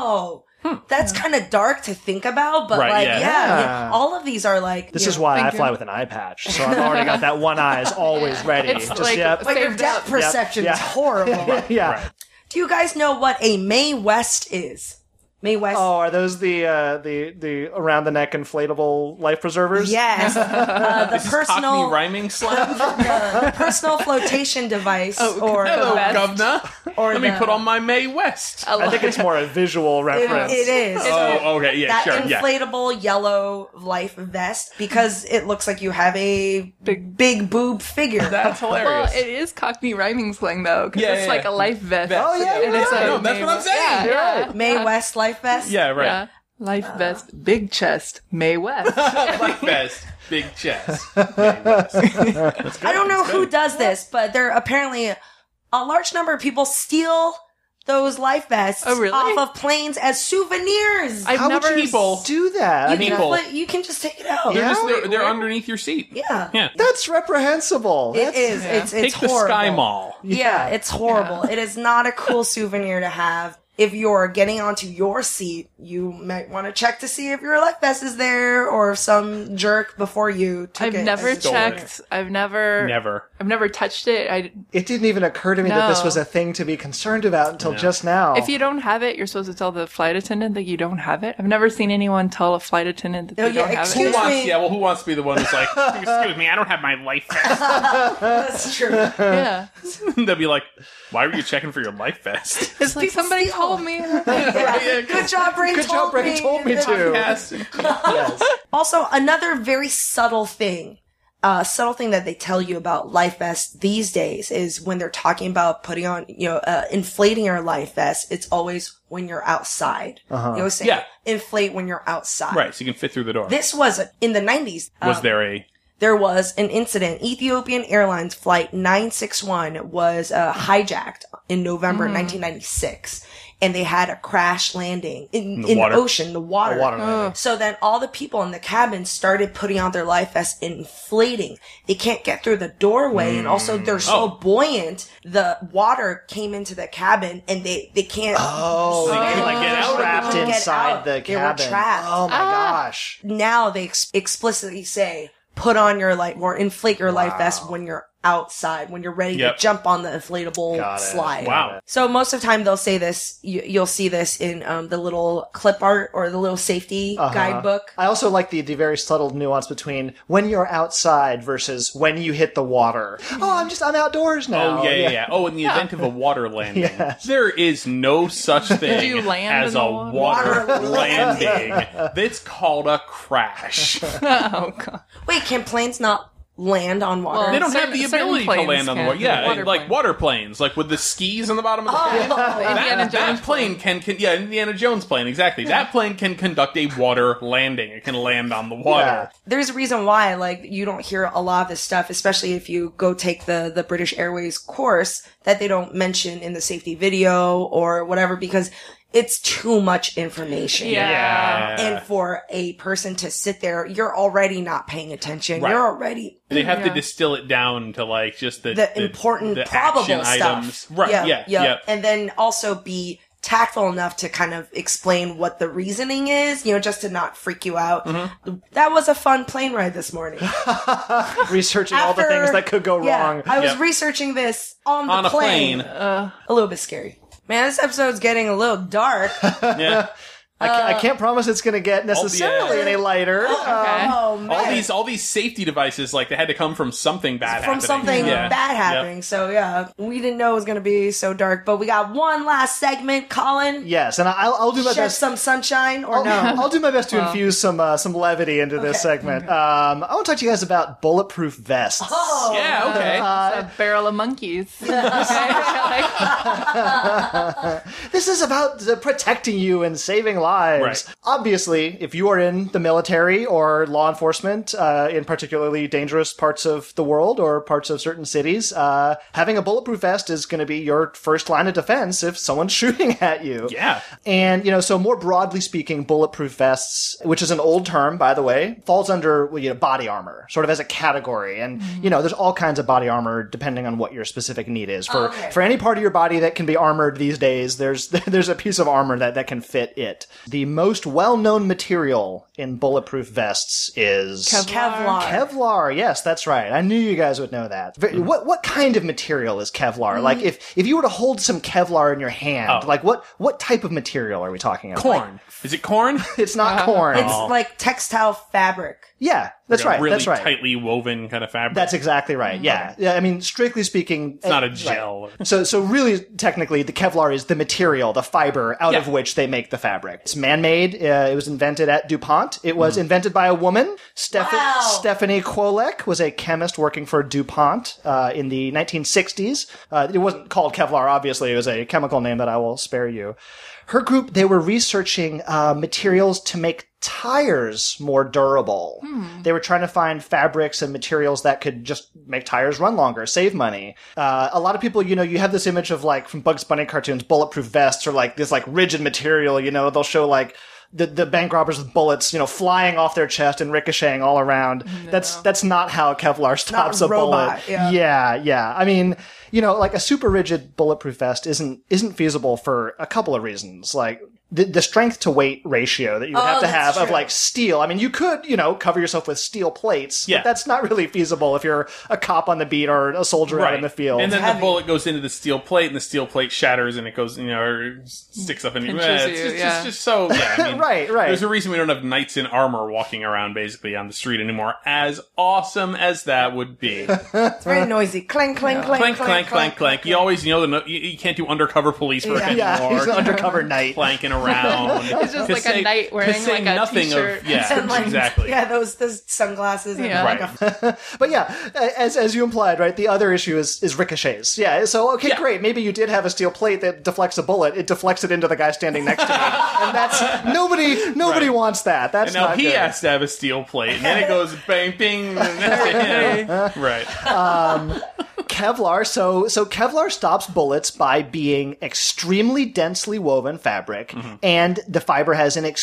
that's kind of dark to think about, but Right, like, yeah. yeah, all of these are like, This is why I fly with an eye patch, so I've already got that one eye is always ready. It's Just, like- yep. but your Saved depth up. perception Yep. is horrible. yeah. Right. Do you guys know what a Mae West is? Mae West. Oh, are those the around the neck inflatable life preservers? Yes, the Cockney personal rhyming slang. personal flotation device, or Hello, Best. governor. or Let me the- put on my Mae West. I think it's more a visual reference. It is. Oh, okay, yeah, That sure, yeah. inflatable yellow life vest, because it looks like you have a big boob figure. That's Well, hilarious. it is Cockney rhyming slang though, because Yeah, it's yeah, like yeah. a life vest. Oh, yeah, And it's yeah. a No, that's what I'm saying. Yeah, Mae West life vest. Yeah, right. yeah. Life vest, big chest, Mae West. Life vest, big chest. Mae West. I don't know who does this, but there apparently a large number of people steal those life vests Oh, really? off of planes as souvenirs. I've How never would you do that? I mean, people- You can just take it out. They're, Yeah. they're underneath your seat. Yeah. Yeah. that's reprehensible. It is. It's Take the horrible. Sky Mall. Yeah, it's horrible. It is not a cool souvenir to have. If you're getting onto your seat, you might want to check to see if your life vest is there, or if some jerk before you took I've it. never as a checked. I've never touched it. It didn't even occur to me that this No. was a thing to be concerned about until just now. If you don't have it, you're supposed to tell the flight attendant that you don't have it. I've never seen anyone tell a flight attendant that Oh, they yeah, don't have excuse it. me. Who wants to be the one who's like, excuse me, I don't have my life vest. That's true. Yeah, They'll be like, why were you checking for your life vest? it's like People somebody steal. told me. Yeah. Good job, Brain. Good job, Brain told me to. Yes. Yes. Also, another very subtle thing that they tell you about life vests these days is when they're talking about putting on, inflating your life vest, it's always when you're outside. You always say, Yeah. inflate when you're outside. Right, so you can fit through the door. This was in the 90s. Was there a there was an incident. Ethiopian Airlines Flight 961 was hijacked in November 1996. And they had a crash landing in the ocean, the water. landing. So then all the people in the cabin started putting on their life vests, inflating. They can't get through the doorway. And also they're so buoyant, the water came into the cabin and they can't. Oh, They they couldn't get out. trapped Get inside out. the They were cabin. trapped. Oh my gosh. Now they explicitly say, put on your or inflate your life vest when you're outside, when you're ready Yep. to jump on the inflatable Got it. slide. Wow. So most of the time they'll say this, you'll see this in the little clip art or the little safety guidebook. I also like the very subtle nuance between when you're outside versus when you hit the water. Oh, I'm outdoors now. Oh, yeah. Oh, in the event of a water landing, Yes. there is no such thing you land as in a the water? water landing. That's called a crash. Oh, God. Wait, can planes not land on water? They don't have Certain- the certain ability to planes land on the can. water. Yeah, Water like planes. water planes, like with the skis on the bottom of the plane. Indiana That Jones plane can Indiana Jones plane, exactly. That plane can conduct a water landing. It can land on the water. There's a reason why, you don't hear a lot of this stuff, especially if you go take the British Airways course, that they don't mention in the safety video or whatever, because it's too much information. Yeah. And for a person to sit there, you're already not paying attention. Right. You're already They have to distill it down to just the important, the probable action stuff. items. Right. Yeah. And then also be tactful enough to kind of explain what the reasoning is, just to not freak you out. Mm-hmm. That was a fun plane ride this morning. Researching all the things that could go wrong. I was Yep. researching this on On the a plane. A little bit scary. Man, this episode's getting a little dark. Yeah. I can't promise it's going to get necessarily any lighter. Okay. Oh, man. All these safety devices, they had to come from something bad From happening. something Yeah. bad happening. So, yeah, we didn't know it was going to be so dark. But we got one last segment, Colin. Yes, and I'll do my Shed best. some sunshine or no? I'll do my best to infuse some levity into this segment. I want to talk to you guys about bulletproof vests. Oh, Yeah, okay. A barrel of monkeys. This is about protecting you and saving lives. Right. Obviously, if you are in the military or law enforcement in particularly dangerous parts of the world or parts of certain cities, having a bulletproof vest is going to be your first line of defense if someone's shooting at you. Yeah. And, so more broadly speaking, bulletproof vests, which is an old term, by the way, falls under, body armor, sort of as a category. And, there's all kinds of body armor depending on what your specific need is. For any part of your body that can be armored these days, there's a piece of armor that can fit it. The most well-known material in bulletproof vests is Kevlar. Kevlar, yes, that's right. I knew you guys would know that. What kind of material is Kevlar? Like, if you were to hold some Kevlar in your hand, what type of material are we talking about? Corn. Is it corn? It's not corn. It's like textile fabric. Yeah, that's right. Really That's right. tightly woven kind of fabric. That's exactly right. Yeah. Yeah. I mean, strictly speaking, it's not a gel. Right. So really, technically, the Kevlar is the material, the fiber out of which they make the fabric. It's man-made. It was invented at DuPont. It was invented by a woman. Stephanie Kwolek was a chemist working for DuPont in the 1960s. It wasn't called Kevlar, obviously. It was a chemical name that I will spare you. Her group, they were researching materials to make tires more durable. They were trying to find fabrics and materials that could just make tires run longer, save money. A lot of people, you have this image of from Bugs Bunny cartoons, bulletproof vests or this rigid material, they'll show the bank robbers with bullets, flying off their chest and ricocheting all around. No. That's not how Kevlar stops a bullet. Yeah. I mean, a super rigid bulletproof vest isn't feasible for a couple of reasons. The strength to weight ratio that you would have to have of steel. I mean, you could, cover yourself with steel plates, but that's not really feasible if you're a cop on the beat or a soldier out in the field. And then the bullet goes into the steel plate and the steel plate shatters and it goes, or sticks up in your It's just so, I mean, right. There's a reason we don't have knights in armor walking around basically on the street anymore, as awesome as that would be. It's very noisy. Clank, clank, clank, clank, clank, clank. You always, you can't do undercover policeman anymore. Yeah, he's an undercover knight. Clanking around. around. It's just To like a say- knight to wearing say like a nothing t-shirt. of yeah, And like, exactly. yeah, those sunglasses and Yeah. like a But yeah, as you implied, right, the other issue is ricochets. Yeah, so, okay, Yeah. great. Maybe you did have a steel plate that deflects a bullet. It deflects it into the guy standing next to me. And that's, nobody Right. wants that. That's And now not he good. has to have a steel plate, and then it goes bang, bing, and that's it. Right. Kevlar, so Kevlar stops bullets by being extremely densely woven fabric, and the fiber has an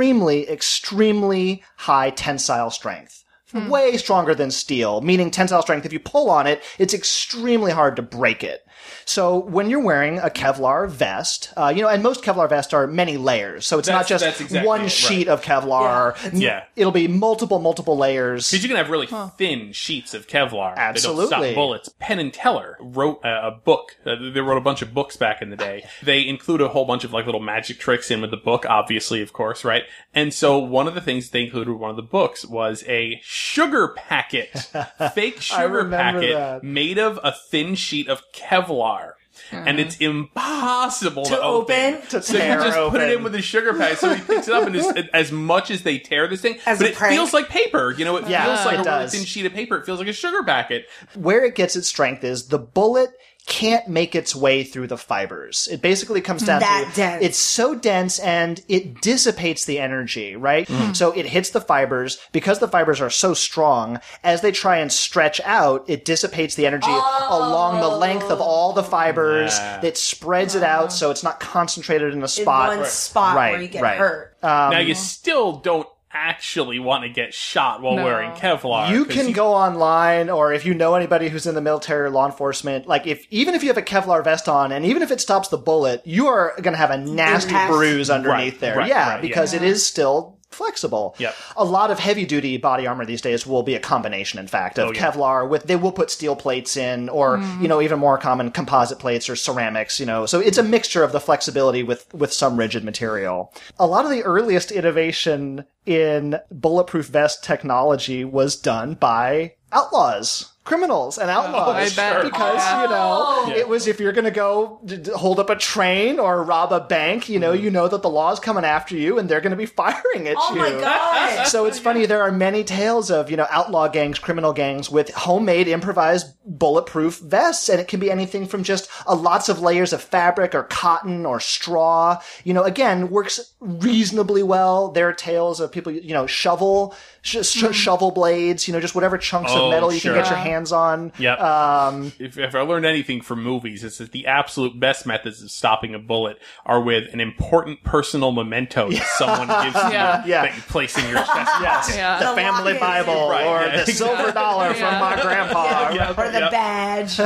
extremely high tensile strength. Way stronger than steel, meaning tensile strength. If you pull on it, it's extremely hard to break it. So when you're wearing a Kevlar vest, and most Kevlar vests are many layers, so it's not That's just exactly one it, right. sheet of Kevlar. Yeah. It'll be multiple layers. Because you can have really thin sheets of Kevlar that don't Absolutely. stop bullets. Penn and Teller wrote a book. They wrote a bunch of books back in the day. They include a whole bunch of like little magic tricks in with the book, obviously, of course, right? And so one of the things they included in one of the books was a sugar packet, fake sugar remember packet that. made of a thin sheet of Kevlar. And it's impossible to open? To So you tear just put it open. in with a sugar packet. So he picks it up, and as much as they tear this thing, As but a it prank? feels like paper. You know, it Yeah, feels like it a really does. thin sheet of paper. It feels like a sugar packet. Where it gets its strength is the bullet can't make its way through the fibers. It basically comes down That to dense. it's so dense and it dissipates the energy, right? So it hits the fibers because the fibers are so strong. As they try and stretch out, it dissipates the energy along the length of all the fibers. Yeah. It spreads it out so it's not concentrated in a in spot. one spot Right, where you get right. hurt. Now you still don't actually want to get shot while No. wearing Kevlar. You 'cause can go online, or if you know anybody who's in the military or law enforcement, like even if you have a Kevlar vest on, and even if it stops the bullet, you are going to have a nasty Impact. bruise underneath Right, there. right, yeah, right, because yeah. it is still flexible. Yep. A lot of heavy duty body armor these days will be a combination, in fact, of yeah. Kevlar with, they will put steel plates in, or, even more common composite plates or ceramics, so it's a mixture of the flexibility with some rigid material. A lot of the earliest innovation in bulletproof vest technology was done by outlaws. Criminals and outlaws. I bet. Because, it was if you're going to go hold up a train or rob a bank, you know that the law's coming after you and they're going to be firing at Oh you. my god! So it's funny, there are many tales of, outlaw gangs, criminal gangs with homemade improvised bulletproof vests, and it can be anything from just lots of layers of fabric or cotton or straw. Again, works reasonably well. There are tales of people, shovel blades, just whatever chunks of Oh, metal you sure. can get your hands on. Yep. If I learned anything from movies, it's that the absolute best methods of stopping a bullet are with an important personal memento that someone gives you Yeah. Yeah. that you place in your chest. Yes, Yeah. the The family locket. Bible Right, or yeah, the silver dollar from Yeah. my grandpa. Or the Yep. badge.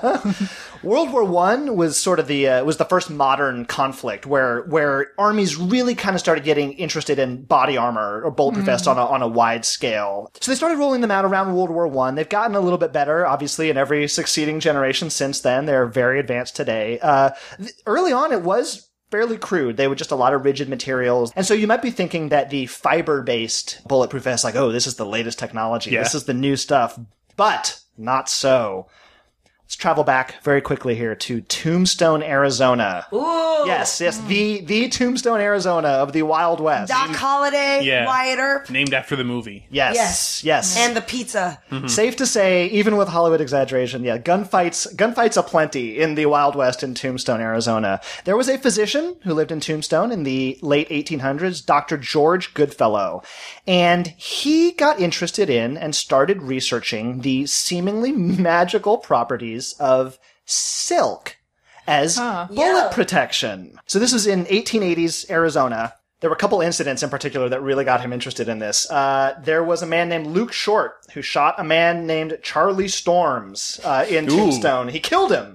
World War I was sort of was the first modern conflict where armies really kind of started getting interested in body armor or bulletproof vests on a wide scale. So they started rolling them out around World War I. They've gotten a little bit better, obviously, in every succeeding generation since then. They're very advanced today. Early on, it was fairly crude. They were just a lot of rigid materials. And so you might be thinking that the fiber-based bulletproof vest, like, oh, this is the latest technology. Yeah. This is the new stuff. But not so. Let's travel back very quickly here to Tombstone, Arizona. Ooh. Yes, the Tombstone, Arizona of the Wild West. Doc Holliday, Yeah. Wyatt Earp, Named after the movie. Yes. and the pizza. Safe to say, even with Hollywood exaggeration, gunfights aplenty in the Wild West in Tombstone, Arizona. There was a physician who lived in Tombstone in the late 1800s, Dr. George Goodfellow, and he got interested in and started researching the seemingly magical properties of silk as bullet protection. So this was in 1880s Arizona. There were a couple incidents in particular that really got him interested in this. There was a man named Luke Short who shot a man named Charlie Storms in Tombstone. He killed him.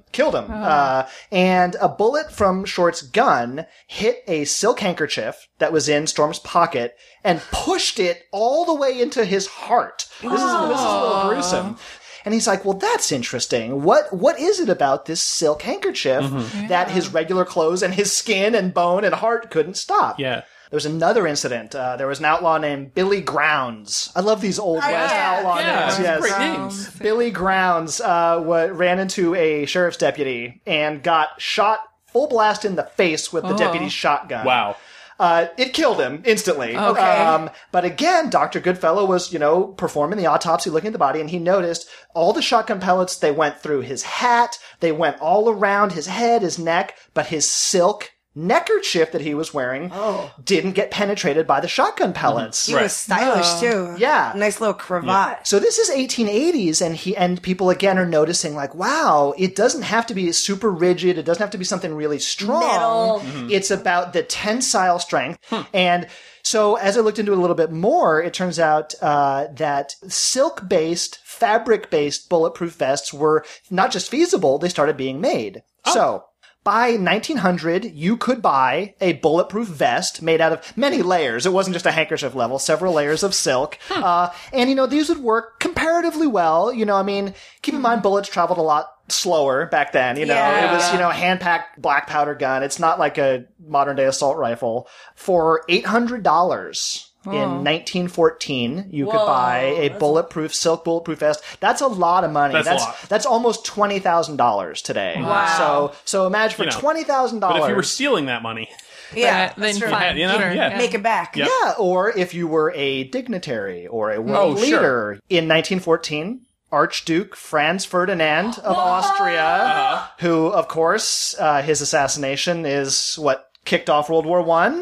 And a bullet from Short's gun hit a silk handkerchief that was in Storm's pocket and pushed it all the way into his heart. This is a little gruesome. And he's like, well, that's interesting. What is it about this silk handkerchief that his regular clothes and his skin and bone and heart couldn't stop? Yeah. There was another incident. There was an outlaw named Billy Grounds. I love these Old West outlaw Yeah, names. Yes. great names. Billy Grounds ran into a sheriff's deputy and got shot full blast in the face with the deputy's shotgun. Wow. It killed him instantly. Okay. But again, Dr. Goodfellow was, performing the autopsy, looking at the body, and he noticed all the shotgun pellets, they went through his hat, they went all around his head, his neck, but his silk neckerchief that he was wearing didn't get penetrated by the shotgun pellets. He was stylish too. Yeah. Nice little cravat. So this is 1880s, and people again are noticing like, wow, it doesn't have to be super rigid. It doesn't have to be something really strong. Metal. It's about the tensile strength. And so as I looked into it a little bit more, it turns out that silk-based, fabric-based bulletproof vests were not just feasible, they started being made. So by 1900, you could buy a bulletproof vest made out of many layers. It wasn't just a handkerchief level, several layers of silk. And, these would work comparatively well. Keep in mind, bullets traveled a lot slower back then. It was, a hand-packed black powder gun. It's not like a modern-day assault rifle. For $800... In 1914, you could buy a silk bulletproof vest. That's a lot of money. That's a lot. That's almost $20,000 today. Wow. So imagine for $20,000. But if you were stealing that money, Yeah, then that's true. fine. Yeah. Make it back. Yep. Yeah, or if you were a dignitary or a world leader. In 1914, Archduke Franz Ferdinand of Austria, who, of course, his assassination is what kicked off World War I.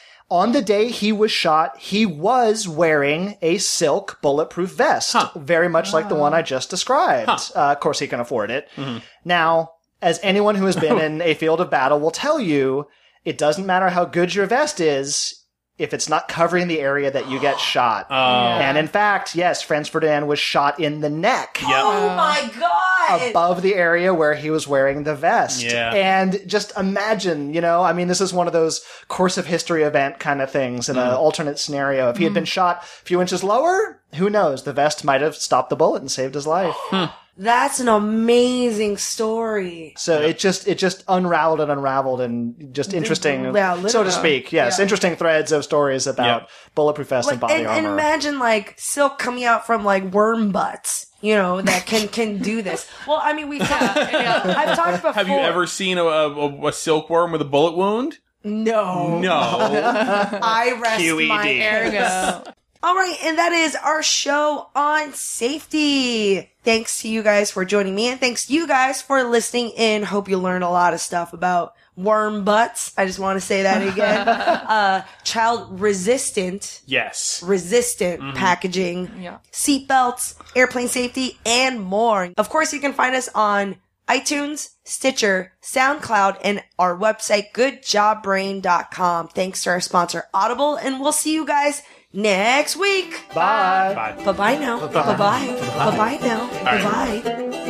On the day he was shot, he was wearing a silk bulletproof vest, very much like the one I just described. Of course, he can afford it. Now, as anyone who has been in a field of battle will tell you, it doesn't matter how good your vest is if it's not covering the area that you get shot. And in fact, yes, Franz Ferdinand was shot in the neck. Oh my God! Above the area where he was wearing the vest. Yeah. And just imagine, this is one of those course of history event kind of things in an alternate scenario. If he had been shot a few inches lower, who knows? The vest might have stopped the bullet and saved his life. That's an amazing story. So it just unraveled and just interesting, so to speak. Yes, interesting threads of stories about bulletproof vests and body armor. And imagine silk coming out from worm butts. That can do this. Well, I mean, I've talked before. have you ever seen a silkworm with a bullet wound? No. I rest my case. All right, and that is our show on safety. Thanks to you guys for joining me, and thanks to you guys for listening in. Hope you learned a lot of stuff about worm butts. I just want to say that again. Child resistant packaging, seatbelts, airplane safety, and more. Of course, you can find us on iTunes, Stitcher, SoundCloud, and our website, goodjobbrain.com. Thanks to our sponsor, Audible, and we'll see you guys next week. Bye. Bye. Bye-bye now. Bye-bye. Bye-bye now. right. Bye-bye.